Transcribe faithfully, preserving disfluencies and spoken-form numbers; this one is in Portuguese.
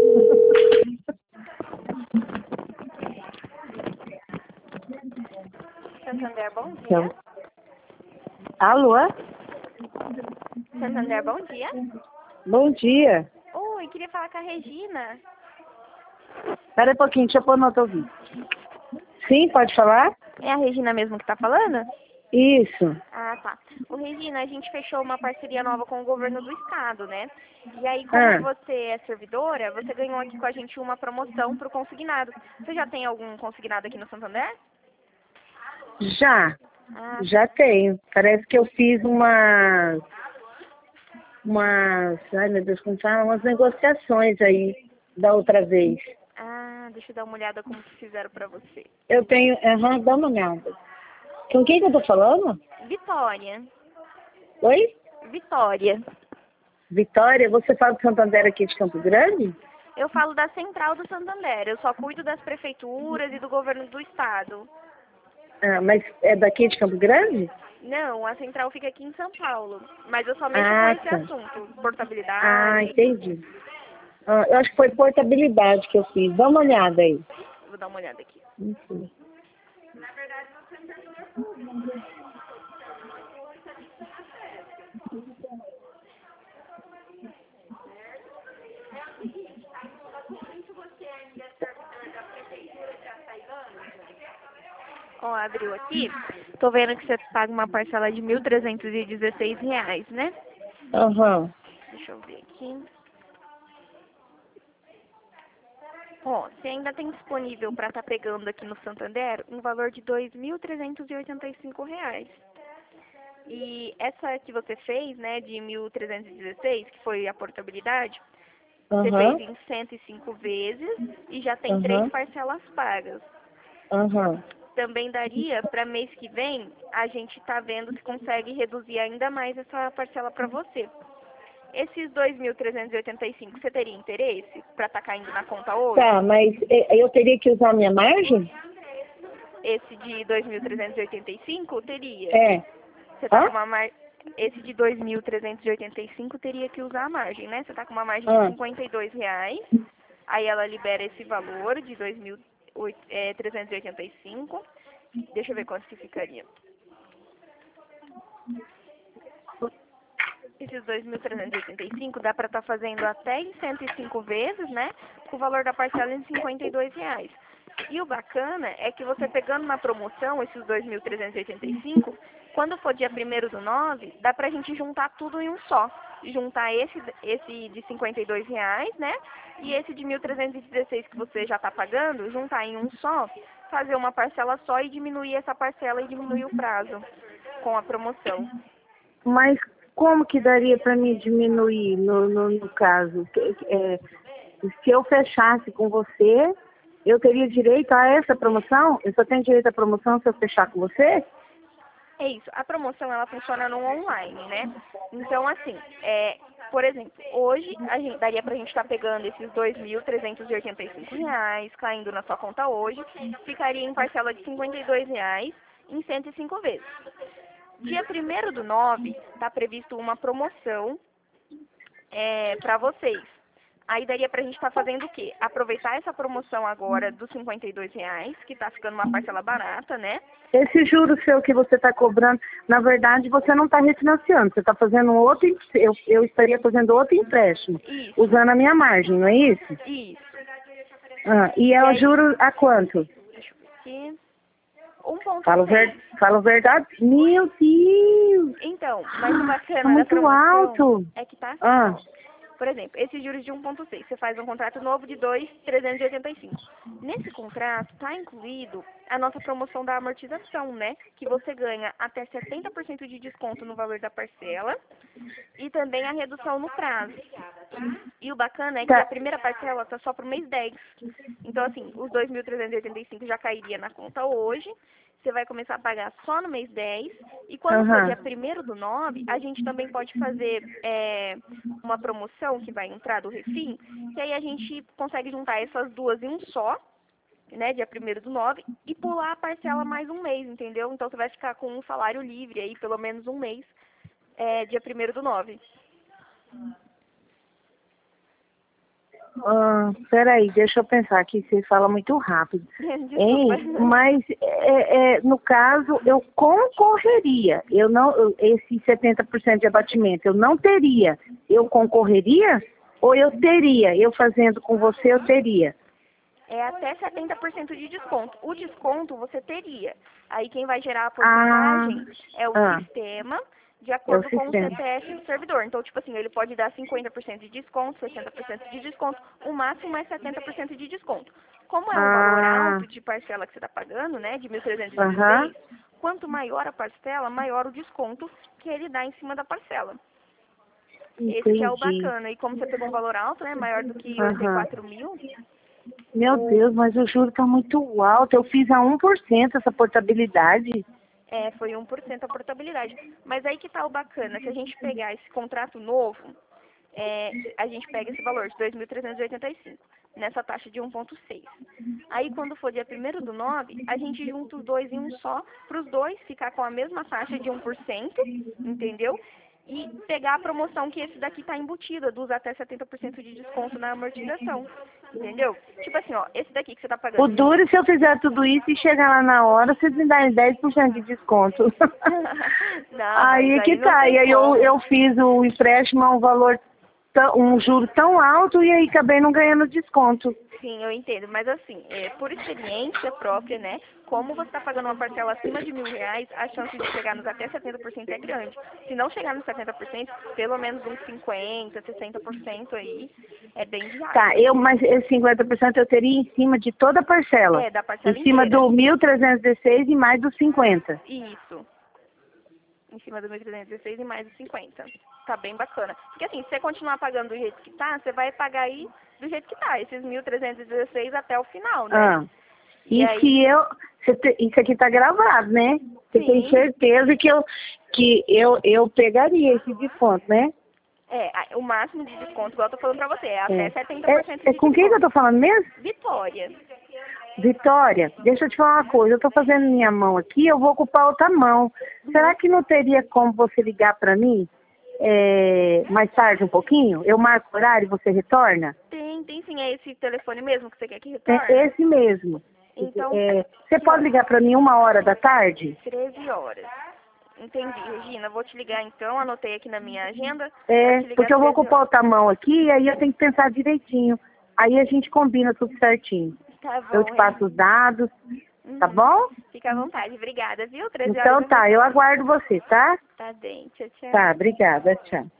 Santander, bom dia. Então, alô? Santander, bom dia. Bom dia. Oi, queria falar com a Regina. Espera um pouquinho, deixa eu pôr no outro ouvido. Sim, pode falar? É a Regina mesmo que tá falando? Isso. Ah, tá. Ô, Regina, a gente fechou uma parceria nova com o governo do estado, né? E aí, como Ah, você é servidora, você ganhou aqui com a gente uma promoção pro consignado. Você já tem algum consignado aqui no Santander? já. Ah, Já tenho. Parece que eu fiz uma... Umas... Ai, meu Deus, como fala? Umas negociações aí da outra vez. ah, deixa eu dar uma olhada como que fizeram pra você. Eu tenho... Aham, dá uma olhada. Com quem que eu tô falando? Vitória. Oi? Vitória. Vitória, você fala do Santander aqui de Campo Grande? Eu falo da Central do Santander. Eu só cuido das prefeituras e do governo do estado. Ah, mas é daqui de Campo Grande? Não, a central fica aqui em São Paulo. Mas eu só mexo com Ah, esse tá. assunto. Ah, Portabilidade. entendi. Ah, eu acho que foi portabilidade que eu fiz. Dá uma olhada aí. Vou dar uma olhada aqui. Enfim. Ó, abriu aqui. Tô vendo que você paga uma parcela de mil trezentos e dezesseis reais, né? Aham. Deixa eu ver aqui. Ó, você ainda tem disponível para estar pegando aqui no Santander um valor de dois mil trezentos e oitenta e cinco reais. E essa que você fez, né, de mil trezentos e dezesseis, que foi a portabilidade, você fez Aham. em cento e cinco vezes e já tem três Aham. parcelas pagas. Aham. Também daria para mês que vem, a gente tá vendo se consegue reduzir ainda mais essa parcela para você. Esses dois mil trezentos e oitenta e cinco, você teria interesse para estar caindo na conta Tá, hoje? mas eh, eu teria que usar a minha margem? Esse de dois mil trezentos e oitenta e cinco teria. É. Você tá Hã? com uma mar... Esse de dois mil trezentos e oitenta e cinco teria que usar a margem, né? Você tá com uma margem de Ah. cinquenta e dois reais. Aí ela libera esse valor de dois mil trezentos e oitenta e cinco. Deixa eu ver quanto que ficaria. Esses dois mil trezentos e oitenta e cinco dá para estar fazendo até em cento e cinco vezes, né? Com o valor da parcela em cinquenta e dois reais. E o bacana é que você pegando na promoção esses dois mil trezentos e oitenta e cinco, quando for dia primeiro do nove, dá pra gente juntar tudo em um só. Juntar esse, esse de cinquenta e dois reais, né? E esse de mil trezentos e dezesseis que você já está pagando, juntar em um só, fazer uma parcela só e diminuir essa parcela e diminuir o prazo com a promoção. Mas como que daria para mim diminuir no, no, no caso? Que- que- é, se eu fechasse com você, eu teria direito a essa promoção? Eu só tenho direito à promoção se eu fechar com você? É isso. A promoção ela funciona no online, né? Então, assim, é, por exemplo, hoje a gente, daria pra gente estar pegando esses dois mil trezentos e oitenta e cinco reais, caindo na sua conta hoje, ficaria em parcela de cinquenta e dois reais em cento e cinco vezes. Dia primeiro do nove, está previsto uma promoção é, para vocês. Aí daria pra gente estar fazendo o quê? Aproveitar essa promoção agora dos cinquenta e dois reais, que tá ficando uma parcela barata, né? Esse juro seu que você está cobrando, na verdade você não está refinanciando, você está fazendo um outro, em- eu, eu estaria fazendo outro empréstimo, Isso, usando a minha margem, não é isso? isso. Ah, e E é o aí, juro a quanto? deixa eu ver aqui. um ponto Falo, ver, seis. falo verdade? Meu Deus! Então, mas o Tá bacana da muito promoção alto! é que tá assim, Ah, ó. Por exemplo, esse juros de um ponto seis, você faz um contrato novo de dois mil trezentos e oitenta e cinco. Nesse contrato está incluído a nossa promoção da amortização, né? Que você ganha até setenta por cento de desconto no valor da parcela e também a redução no prazo. E o bacana é que a tá. primeira parcela está só para o mês dez. Então, assim, os dois mil trezentos e oitenta e cinco já cairia na conta hoje. Você vai começar a pagar só no mês dez. E quando for dia Aham. primeiro do nove, a gente também pode fazer é, uma promoção que vai entrar do Refim, que aí a gente consegue juntar essas duas em um só, né, dia primeiro do nove, e pular a parcela mais um mês, entendeu? Então você vai ficar com um salário livre aí, pelo menos um mês, é, dia primeiro do nove. Ah, peraí, deixa eu pensar aqui, você fala muito rápido. Hein? Mas, é, é, no caso, eu concorreria. Eu não, eu, esse setenta por cento de abatimento, eu não teria. Eu concorreria ou eu teria? Eu fazendo com você, eu teria. É até setenta por cento de desconto. O desconto você teria. Aí quem vai gerar a porcentagem Ah, é o ah, sistema, de é acordo o com o sistema. C P F do servidor. Então, tipo assim, ele pode dar cinquenta por cento de desconto, sessenta por cento de desconto, o máximo é setenta por cento de desconto. Como é um valor Ah, alto de parcela que você está pagando, né, de mil trezentos e aham, dezesseis, quanto maior a parcela, maior o desconto que ele dá em cima da parcela. Esse que é o entendi. bacana. E como você pegou um valor alto, né, maior do que oitenta e Aham. quatro mil, Meu o, Deus, mas o juro tá muito alto. Eu fiz a um por cento essa portabilidade. é, foi um por cento a portabilidade. Mas aí que tá o bacana, se a gente pegar esse contrato novo, é, a gente pega esse valor de dois mil trezentos e oitenta e cinco, nessa taxa de um vírgula seis. Aí quando for dia primeiro do nove, a gente junta os dois em um só, para os dois ficar com a mesma taxa de um por cento, entendeu? E pegar a promoção que esse daqui está embutida, dos até setenta por cento de desconto na amortização, entendeu? Tipo assim, ó, esse daqui que você está O pagando mil. duro, se eu fizer tudo isso e chegar lá na hora, vocês me dão dez por cento de desconto. Não, Aí mas é que aí não tá. E tem aí eu, como. eu fiz o empréstimo a um valor, tão- um juro tão alto e aí acabei não ganhando desconto. Sim, eu entendo, mas assim, é, por experiência própria, né, como você está pagando uma parcela acima de mil reais, a chance de chegar nos até setenta por cento é grande. Se não chegar nos setenta por cento, pelo menos uns cinquenta, sessenta por cento aí é bem Tá, viável. eu, mas esse cinquenta por cento eu teria em cima de toda a parcela. É, da Em parcela cima inteira. do mil trezentos e dezesseis e mais dos cinquenta. Isso. Em cima do mil trezentos e dezesseis e mais os cinquenta. Tá bem bacana. Porque assim, se você continuar pagando do jeito que tá, você vai pagar aí do jeito que tá, esses mil trezentos e dezesseis até o final, né? Ah. E E aí, se eu. Você te- isso aqui tá gravado, né? Você tem sim, certeza que eu, que eu, eu pegaria esse desconto, né? é, a- o máximo de desconto, igual eu tô falando pra você, é até É. setenta por É, cento é de com quem que eu desconto. tô falando mesmo? Vitória. Vitória, deixa eu te falar uma coisa. Eu tô fazendo minha mão aqui, eu vou ocupar outra mão. Será Uhum. que não teria como você ligar pra mim é, mais tarde um pouquinho? Eu marco o horário e você retorna? Tem, tem sim, é esse telefone mesmo que você quer que É retorne? esse mesmo. Então, É, você que pode hora? ligar pra mim uma hora da tarde? treze horas. Entendi, Regina. Vou te ligar então, anotei aqui na minha agenda, pra É, te ligar porque às eu vou treze ocupar horas. outra mão aqui e aí eu tenho que pensar direitinho. Aí a gente combina tudo certinho. Tá Eu bom, te passo Regina. os dados, tá Uhum. bom? Fica à vontade. Obrigada, viu? treze horas Então eu tá, eu retorno. aguardo você, tá? Tá bem. Tchau, Tá, tchau. obrigada, tchau.